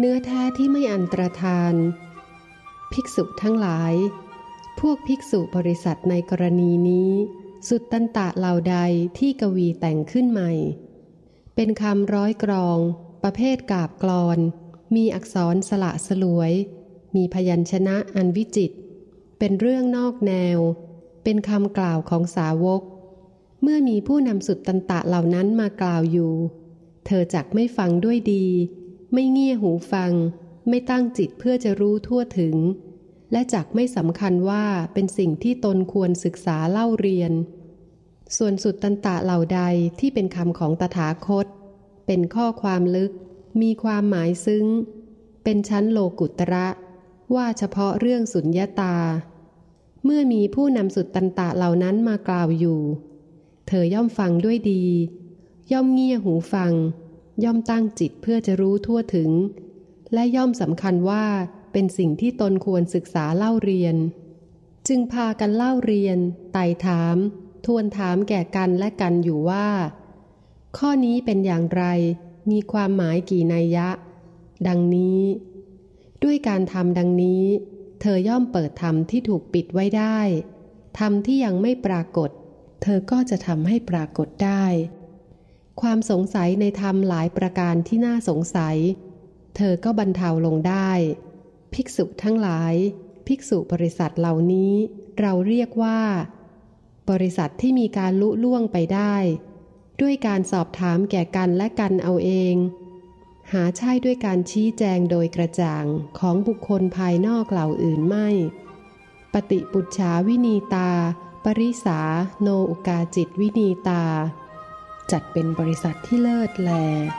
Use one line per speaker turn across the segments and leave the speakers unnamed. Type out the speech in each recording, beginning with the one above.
เนื้อแท้ที่ไม่อันตรธานภิกษุทั้งหลายพวกภิกษุบริษัทในกรณีนี้สุตตันตะเหล่าใดที่กวีแต่งขึ้นใหม่เป็นคำร้อยกรองประเภทกาบกลอนมีอักษรสละสลวยมีพยัญชนะอันวิจิตรเป็นเรื่องนอกแนวเป็นคำกล่าวของสาวกเมื่อมีผู้นำสุตตันตะเหล่านั้นมากล่าวอยู่เธอจักไม่ฟังด้วยดีไม่เงี่ยหูฟังไม่ตั้งจิตเพื่อจะรู้ทั่วถึงและจักไม่สำคัญว่าเป็นสิ่งที่ตนควรศึกษาเล่าเรียนส่วนสุตตันตะเหล่าใดที่เป็นคำของตถาคตเป็นข้อความลึกมีความหมายซึ้งเป็นชั้นโลกุตระว่าเฉพาะเรื่องสุญญตาเมื่อมีผู้นำสุตตันตะเหล่านั้นมากล่าวอยู่เธอย่อมฟังด้วยดีย่อมเงี่ยหูฟังย่อมตั้งจิตเพื่อจะรู้ทั่วถึงและย่อมสำคัญว่าเป็นสิ่งที่ตนควรศึกษาเล่าเรียนจึงพากันเล่าเรียนไต่ถามทวนถามแก่กันและกันอยู่ว่าข้อนี้เป็นอย่างไรมีความหมายกี่นัยยะดังนี้ด้วยการทำดังนี้เธอย่อมเปิดธรรมที่ถูกปิดไว้ได้ธรรมที่ยังไม่ปรากฏเธอก็จะทำให้ปรากฏได้ความสงสัยในธรรมหลายประการที่น่าสงสัยเธอก็บรรเทาลงได้ภิกษุทั้งหลายภิกษุบริษัทเหล่านี้เราเรียกว่าบริษัทที่มีการลุล่วงไปได้ด้วยการสอบถามแก่กันและกันเอาเองหาใช่ด้วยการชี้แจงโดยกระจ่างของบุคคลภายนอกเหล่าอื่นไม่ปฏิปุจฉาวินีตาปริสาโนอุกาจิตวินีตาจัดเป็นบริษัทที่เลิศแล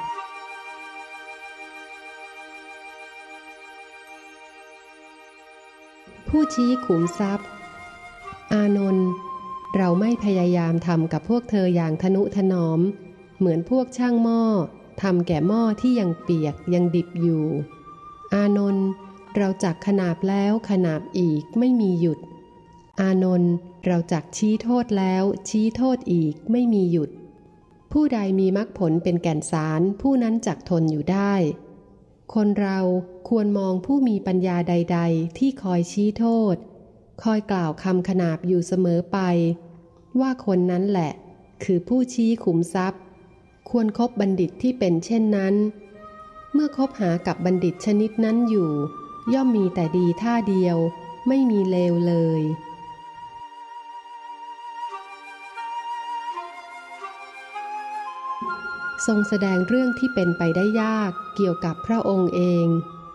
ผู้ชี้ขุมทรัพย์อานนท์เราไม่พยายามทำกับพวกเธออย่างทนุถนอมเหมือนพวกช่างหม้อทำแก่หม้อที่ยังเปียกยังดิบอยู่อานนท์เราจักขนาบแล้วขนาบอีกไม่มีหยุดอานนท์เราจักชี้โทษแล้วชี้โทษอีกไม่มีหยุดผู้ใดมีมรรคผลเป็นแก่นสารผู้นั้นจักทนอยู่ได้คนเราควรมองผู้มีปัญญาใดๆที่คอยชี้โทษคอยกล่าวคำขนาบอยู่เสมอไปว่าคนนั้นแหละคือผู้ชี้ขุมทรัพย์ควรคบบัณฑิตที่เป็นเช่นนั้นเมื่อคบหากับบัณฑิตชนิดนั้นอยู่ย่อมมีแต่ดีท่าเดียวไม่มีเลวเลยทรงแสดงเรื่องที่เป็นไปได้ยากเกี่ยวกับพระองค์เอง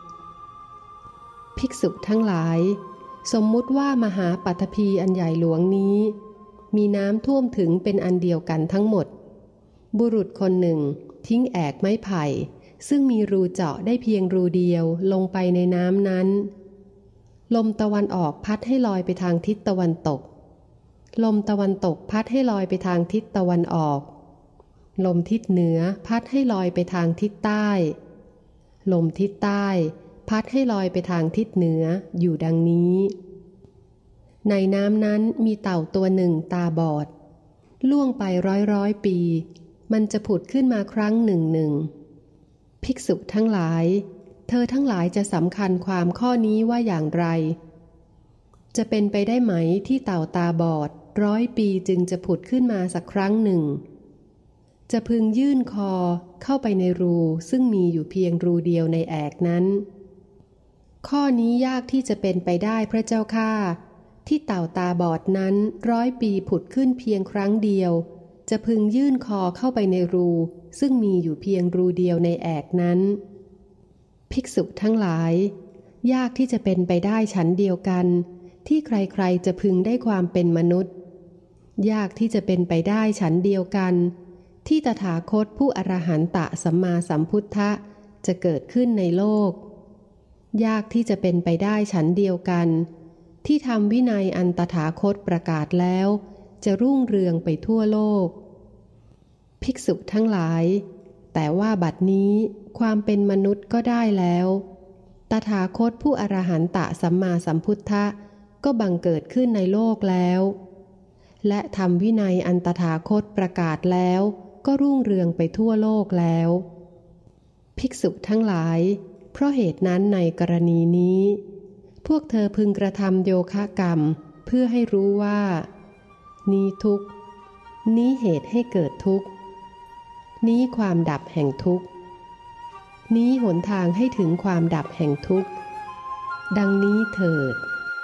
ภิกษุทั้งหลายสมมุติว่ามหาปัฐภีอันใหญ่หลวงนี้มีน้ำท่วมถึงเป็นอันเดียวกันทั้งหมดบุรุษคนหนึ่งทิ้งแอกไม้ไผ่ซึ่งมีรูเจาะได้เพียงรูเดียวลงไปในน้ำนั้นลมตะวันออกพัดให้ลอยไปทางทิศตะวันตกลมตะวันตกพัดให้ลอยไปทางทิศตะวันออกลมทิศเหนือพัดให้ลอยไปทางทิศใต้ลมทิศใต้พัดให้ลอยไปทางทิศเหนืออยู่ดังนี้ในน้ำนั้นมีเต่าตัวหนึ่งตาบอดล่วงไปร้อยปีมันจะผุดขึ้นมาครั้งหนึ่งภิกษุทั้งหลายเธอทั้งหลายจะสำคัญความข้อนี้ว่าอย่างไรจะเป็นไปได้ไหมที่เต่าตาบอด100 ปีจึงจะผุดขึ้นมาสักครั้งหนึ่งจะพึงยื่นคอเข้าไปในรูซึ่งมีอยู่เพียงรูเดียวในแอกนั้นข้อนี้ยากที่จะเป็นไปได้พระเจ้าข้าที่เต่าตาบอดนั้น100 ปีผุดขึ้นเพียงครั้งเดียวจะพึงยื่นคอเข้าไปในรูซึ่งมีอยู่เพียงรูเดียวในแอกนั้นภิกษุทั้งหลายยากที่จะเป็นไปได้ฉันเดียวกันที่ใครๆจะพึงได้ความเป็นมนุษย์ยากที่จะเป็นไปได้ฉันเดียวกันที่ตถาคตผู้อรหันตสัมมาสัมพุทธะจะเกิดขึ้นในโลกยากที่จะเป็นไปได้ฉันเดียวกันที่ทำวินัยอันตถาคตประกาศแล้วจะรุ่งเรืองไปทั่วโลกภิกษุทั้งหลายแต่ว่าบัดนี้ความเป็นมนุษย์ก็ได้แล้วตถาคตผู้อรหันตสัมมาสัมพุทธะก็บังเกิดขึ้นในโลกแล้วและทำวินัยอันตถาคตประกาศแล้วก็รุ่งเรืองไปทั่วโลกแล้วภิกษุทั้งหลายเพราะเหตุนั้นในกรณีนี้พวกเธอพึงกระทำโยคะกรรมเพื่อให้รู้ว่านี้ทุกข์นี้เหตุให้เกิดทุกข์นี้ความดับแห่งทุกข์นี้หนทางให้ถึงความดับแห่งทุกข์ดังนี้เถิด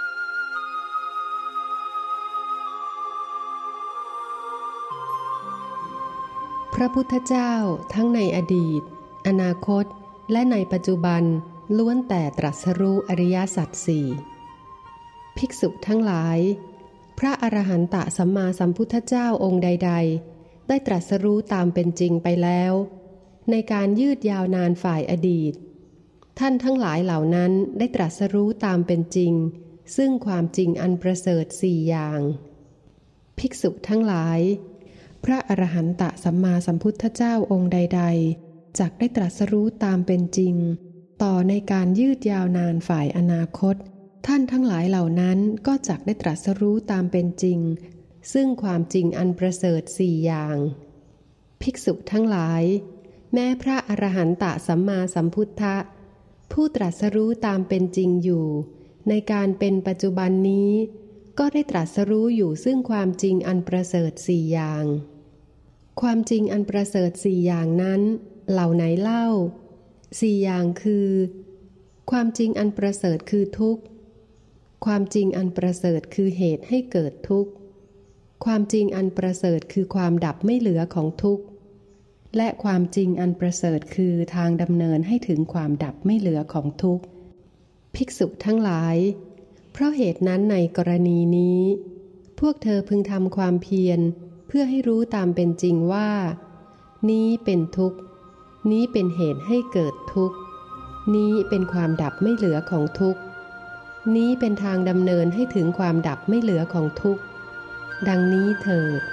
พระพุทธเจ้าทั้งในอดีตอนาคตและในปัจจุบันล้วนแต่ตรัสรู้อริยสัจสี่ภิกษุทั้งหลายพระอรหันตสัมมาสัมพุทธเจ้าองค์ใดๆได้ตรัสรู้ตามเป็นจริงไปแล้วในการยืดยาวนานฝ่ายอดีตท่านทั้งหลายเหล่านั้นได้ตรัสรู้ตามเป็นจริงซึ่งความจริงอันประเสริฐสี่อย่างภิกษุทั้งหลายพระอรหันตสัมมาสัมพุทธเจ้าองค์ใดๆจักได้ตรัสรู้ตามเป็นจริงต่อในการยืดยาวนานฝ่ายอนาคตท่านทั้งหลายเหล่านั้นก็จักได้ตรัสรู้ตามเป็นจริงซึ่งความจริงอันประเสริฐสี่อย่างภิกษุทั้งหลายแม้พระอรหันตสัมมาสัมพุทธะผู้ตรัสรู้ตามเป็นจริงอยู่ในการเป็นปัจจุบันนี้ก็ได้ตรัสรู้อยู่ซึ่งความจริงอันประเสริฐสี่อย่างความจริงอันประเสริฐสี่อย่างนั้นเหล่าไหนเล่าสี่อย่างคือความจริงอันประเสริฐคือทุกข์ความจริงอันประเสริฐคือเหตุให้เกิดทุกข์ความจริงอันประเสริฐคือความดับไม่เหลือของทุกข์และความจริงอันประเสริฐคือทางดำเนินให้ถึงความดับไม่เหลือของทุกข์ภิกษุทั้งหลายเพราะเหตุนั้นในกรณีนี้พวกเธอพึงทำความเพียรเพื่อให้รู้ตามเป็นจริงว่านี้เป็นทุกข์นี้เป็นเหตุให้เกิดทุกข์นี้เป็นความดับไม่เหลือของทุกข์นี้เป็นทางดำเนินให้ถึงความดับไม่เหลือของทุกข์ดังนี้เถิด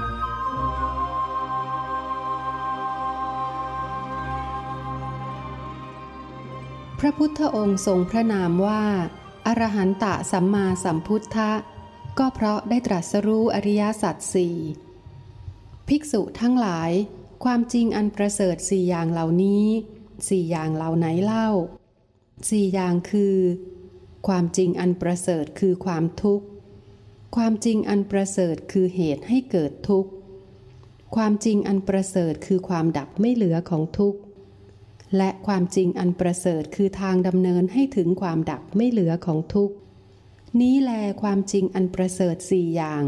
พระพุทธองค์ทรงพระนามว่าอรหันตสัมมาสัมพุทธะก็เพราะได้ตรัสรู้อริยสัจสี่ภิกษุทั้งหลายความจริงอันประเสริฐสี่อย่างเหล่านี้สี่อย่างเหล่าไหนเล่าสี่อย่างคือความจริงอันประเสริฐคือความทุกข์ความจริงอันประเสริฐคือเหตุให้เกิดทุกข์ความจริงอันประเสริฐคือความดับไม่เหลือของทุกข์และความจริงอันประเสริฐคือทางดำเนินให้ถึงความดับไม่เหลือของทุกข์นี้แลความจริงอันประเสริฐสี่อย่าง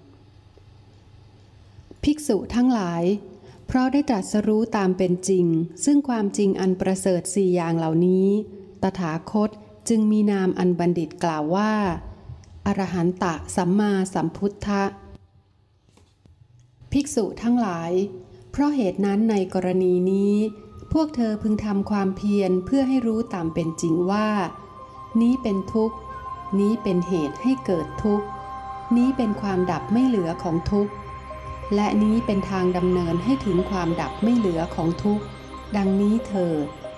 ภิกษุทั้งหลายเพราะได้ตรัสรู้ตามเป็นจริงซึ่งความจริงอันประเสริฐสี่อย่างเหล่านี้ตถาคตจึงมีนามอันบัณฑิตกล่าวว่าอรหันตสัมมาสัมพุทธะภิกษุทั้งหลายเพราะเหตุนั้นในกรณีนี้พวกเธอพึงทำความเพียรเพื่อให้รู้ตามเป็นจริงว่านี้เป็นทุกข์นี้เป็นเหตุให้เกิดทุกข์นี้เป็นความดับไม่เหลือของทุกข์และนี้เป็นทางดำเนินให้ถึงความดับไม่เหลือของทุกข์ดังนี้เถิด